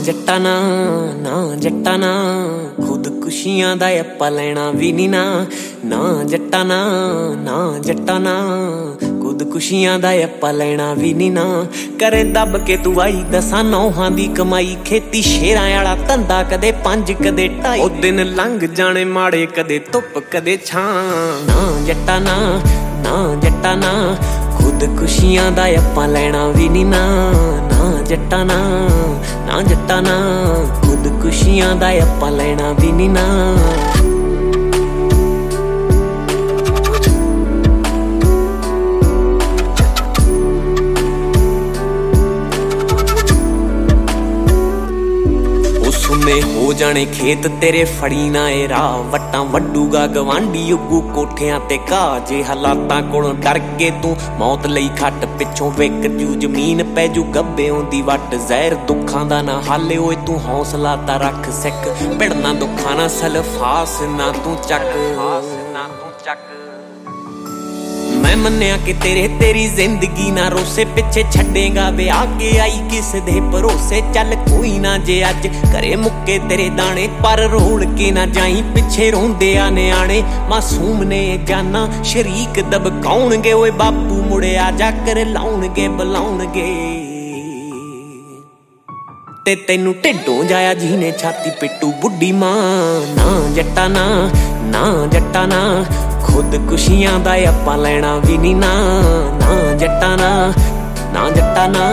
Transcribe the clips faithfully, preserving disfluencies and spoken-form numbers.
ਜੱਟਾਂ ਨਾ ਨਾ ਜੱਟਾਂ ਨਾ ਖੁਦਕੁਸ਼ੀਆਂ ਦਾ ਆਪਾਂ ਲੈਣਾ ਵੀ ਨੀ ਨਾ ਨਾ ਜੱਟਾਂ ਨਾ ਨਾ ਜੱਟਾਂ ਨਾ ਖੁਦਕੁਸ਼ੀਆਂ ਦਾ ਆਪਾਂ ਲੈਣਾ ਵੀ ਨੀ ਨਾ ਕਰੇ ਦੱਬ ਕੇ ਤੂੰ ਆਈ ਦਸਾਂ ਨੌਹਾਂ ਦੀ ਕਮਾਈ ਖੇਤੀ ਸ਼ੇਰਾਂ ਵਾਲਾ ਧੰਦਾ ਕਦੇ ਪੰਜ ਕਦੇ ਢਾਈ ਉਹ ਦਿਨ ਲੰਘ ਜਾਣੇ ਮਾੜੇ ਕਦੇ ਧੁੱਪ ਕਦੇ ਛਾਂ ਨਾ ਜੱਟਾਂ ਨਾ ਨਾ ਜੱਟਾਂ ਨਾ ਖੁਦਕੁਸ਼ੀਆਂ ਦਾ ਆਪਾਂ ਲੈਣਾ ਵੀ ਨੀ ਨਾ ਨਾ ਜੱਟਾਂ ਨਾ ਨਾ ਜੱਟਾਂ ਨਾ ਖੁਦਕੁਸ਼ੀਆਂ ਦਾ ਆਪਾਂ ਲੈਣਾ ਵੀ ਨੀ ਨਾ ਸੁਨੇ ਹੋ ਜਾਣੇ ਖੇਤ ਤੇਰੇ ਫੜੀ ਨਾ ਏ ਰਾਹ ਵੱਟਾਂ ਵੱਡੂਗਾ ਗਵਾਂਢੀ ਉੱਗੂ ਕੋਠਿਆਂ ਤੇ ਘਾਹ ਜੇ ਹਾਲਾਤਾਂ ਕੋਲੋਂ ਡਰ ਕੇ ਤੂੰ ਮੌਤ ਲਈ ਖੱਟ ਪਿੱਛੋਂ ਵਿਕ ਜੂ ਜ਼ਮੀਨ ਪੈ ਜੂ ਗੱਬਿਓਂ ਦੀ ਵੱਟ ਜ਼ਹਿਰ ਦੁੱਖਾਂ ਦਾ ਨਾ ਹਾਲੇ ਓਏ ਤੂੰ ਹੌਸਲਾ ਤਾਂ ਰੱਖ ਸਿੱਖ ਭਿੜਨਾ ਦੁੱਖਾਂ ਨਾ ਸਲਫਾਸ ਨਾ ਤੂੰ ਚੱਕ ਨਾ ਤੂੰ ਚੱਕ ਮੈਂ ਮੰਨਿਆ ਕਿ ਤੇਰੇ ਤੇਰੀ ਜ਼ਿੰਦਗੀ ਨਾ ਰੋਸੇ ਪਿੱਛੇ ਛੱਡੇਗਾ ਵਿਆਹ ਕੇ ਆਈ ਕਿਸ ਦੇ ਭਰੋਸੇ ਚੱਲ ਕੋਈ ਨਾ ਜੇ ਅੱਜ ਘਰੇ ਮੁੱਕੇ ਤੇਰੇ ਦਾਣੇ ਪਰ ਰੋਲ ਕੇ ਨਾ ਜਾਈ ਪਿੱਛੇ ਰੋਂਦੇ ਆ ਨਿਆਣੇ ਮਾਸੂਮ ਨੇ ਜਾਨਾ ਸ਼ਰੀਕ ਦਬਕਾਉਣਗੇ ਓਏ ਬਾਪੂ ਮੁੜਿਆ ਜਾ ਕਰ ਲਾਉਣਗੇ ਬੁਲਾਉਣਗੇ ਤੇ ਤੈਨੂੰ ਢਿੱਡੋਂ ਜਾਇਆ ਜਿਹਨੇ ਛਾਤੀ ਪਿੱਟੂ ਬੁੱਢੀ ਮਾਂ ਨਾ ਜੱਟਾਂ ਨਾ ਨਾ ਜੱਟਾਂ ਨਾ ਖੁਦਕੁਸ਼ੀਆਂ ਦਾ ਆਪਾਂ ਲੈਣਾ ਵੀ ਨੀ ਨਾ ਨਾ ਜੱਟਾਂ ਨਾ ਨਾ ਜੱਟਾਂ ਨਾ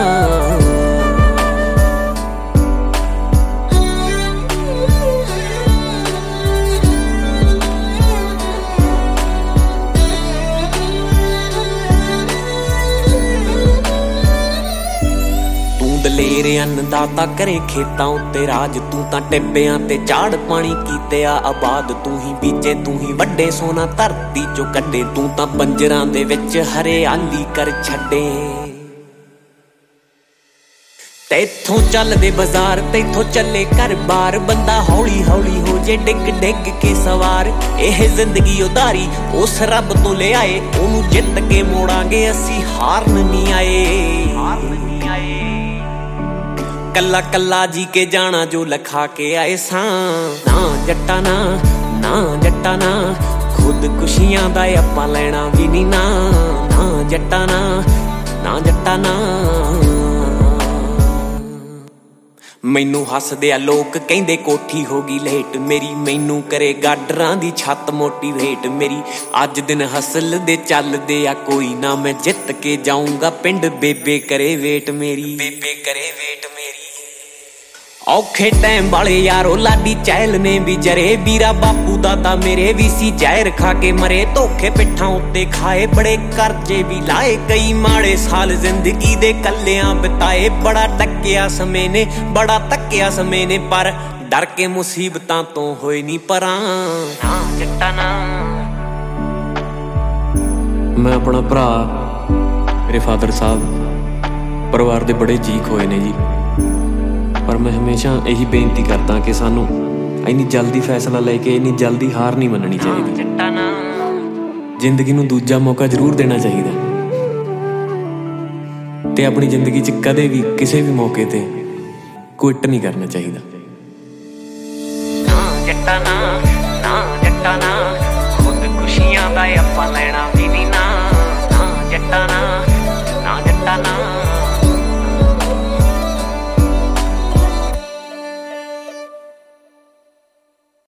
ਦਲੇਰ ਅੰਨਦਾਤਾ ਕਰੇ ਖੇਤਾਂ ਉੱਤੇ ਰਾਜ ਤੂੰ ਤਾਂ ਟਿੱਬਿਆਂ ਤੇ ਝਾੜ ਪਾਣੀ ਕੀਤੇ ਆ ਆਬਾਦ ਤੂੰ ਹੀ ਬੀਜੇ ਤੂੰ ਹੀ ਵੱਡੇ ਸੋਨਾ ਧਰਤੀ ਚੋਂ ਕੱਢੇ ਤੂੰ ਤਾਂ ਪੰਜਰਾਂ ਦੇ ਵਿੱਚ ਹਰਿਆਲੀ ਕਰ ਛੱਡੇ ਤੈਥੋਂ ਚੱਲਦੇ ਬਾਜ਼ਾਰ ਤੈਥੋਂ ਚੱਲੇ ਘਰ ਬਾਰ ਬੰਦਾ ਹੌਲੀ ਹੌਲੀ ਹੋ ਜੇ ਡਿੱਗ ਡਿੱਗ ਕੇ ਸਵਾਰ ਇਹ ਜ਼ਿੰਦਗੀ ਉਧਾਰੀ ਉਸ ਰੱਬ ਤੋਂ ਲਿਆਏ ਉਹਨੂੰ ਜਿੱਤ ਕੇ ਮੋੜਾਂਗੇ ਅਸੀਂ ਹਾਰਨ ਨਹੀਂ ਆਏ ਹਾਰਨ ਨਹੀਂ ਆਏ ਕੱਲਾ ਕੱਲਾ ਜੀ ਕੇ ਜਾਣਾ ਜੋ ਲਖਾ ਕੇ ਆਏ ਸਾਂ ਨਾ ਜੱਟਾਂ ਨਾ ਨਾ ਜੱਟਾਂ ਨਾ ਖੁਦਕੁਸ਼ੀਆਂ ਦਾ ਆਪਾਂ ਲੈਣਾ ਵੀ ਨੀ ਨਾ ਨਾ ਜੱਟਾਂ ਨਾ ਨਾ ਜੱਟਾਂ ਨਾ ਮੈਨੂੰ ਹੱਸਦੇ ਆ ਲੋਕ ਕਹਿੰਦੇ ਕੋਠੀ ਹੋ ਗਈ ਲੇਟ ਮੇਰੀ ਮੈਨੂੰ ਕਰੇ ਗਾਡਰਾਂ ਦੀ ਛੱਤ ਮੋਟੀਵੇਟ ਮੇਰੀ ਅੱਜ ਦਿਨ ਹਸਲ ਦੇ ਚੱਲਦੇ ਆ ਕੋਈ ਨਾ ਮੈਂ ਜਿੱਤ ਕੇ ਜਾਊਂਗਾ ਪਿੰਡ ਬੇਬੇ ਕਰੇ ਵੇਟ ਮੇਰੀ ਬੇਬੇ ਕਰੇ ਵੇਟ ਮੇਰੀ ਔਖੇ ਟਾਈਮ ਵਾਲੇ ਯਾਰੋ ਲਾਡੀ ਚਹਿਲ ਨੇ ਵੀ ਜਰੇ ਵੀਰਾ ਬਾਪੂ ਦਾ ਤਾਂ ਮੇਰੇ ਵੀ ਸੀ ਜ਼ਹਿਰ ਖਾ ਕੇ ਮਰੇ ਧੋਖੇ ਪਿੱਠਾਂ ਉੱਤੇ ਖਾਏ ਬੜੇ ਕਰਜ਼ੇ ਵੀ ਲਾਏ ਕਈ ਮਾੜੇ ਸਾਲ ਜ਼ਿੰਦਗੀ ਦੇ ਕੱਲਿਆਂ ਬਿਤਾਏ ਬੜਾ ਟੱਕਿਆ ਸਮੇਂ ਨੇ ਬੜਾ ਤੱਕਿਆ ਸਮੇਂ ਨੇ ਪਰ ਡਰ ਕੇ ਮੁਸੀਬਤਾਂ ਤੋਂ ਹੋਏ ਨੀ ਪਰਾਂ ਨਾ ਜੱਟਾਂ ਨਾ ਮੈਂ ਆਪਣਾ ਭਰਾ ਮੇਰੇ ਫਾਦਰ ਸਾਹਿਬ ਪਰਿਵਾਰ ਦੇ ਬੜੇ ਜੀਕ ਹੋਏ ਨੇ ਜੀ ਪਰ ਮੈਂ ਹਮੇਸ਼ਾ ਇਹੀ ਬੇਨਤੀ ਕਰਦਾ ਕਿ ਸਾਨੂੰ ਇੰਨੀ ਜਲਦੀ ਫੈਸਲਾ ਲੈ ਕੇ ਇੰਨੀ ਜਲਦੀ ਹਾਰ ਨਹੀਂ ਮੰਨਣੀ ਚਾਹੀਦੀ ਜ਼ਿੰਦਗੀ ਨੂੰ ਦੂਜਾ ਮੌਕਾ ਜ਼ਰੂਰ ਦੇਣਾ ਚਾਹੀਦਾ ਤੇ ਆਪਣੀ ਜ਼ਿੰਦਗੀ 'ਚ ਕਦੇ ਵੀ ਕਿਸੇ ਵੀ ਮੌਕੇ ਤੇ ਕੁਇਟ ਨਹੀਂ ਕਰਨਾ ਚਾਹੀਦਾ ਨਾ ਜੱਟਾਂ ਨਾ ਨਾ ਜੱਟਾਂ ਨਾ ਖੁਦਕੁਸ਼ੀਆਂ ਦਾ ਆਪਾਂ ਲੈਣਾ ਵੀ ਨੀ ਨਾ ਨਾ ਜੱਟਾਂ ਨਾ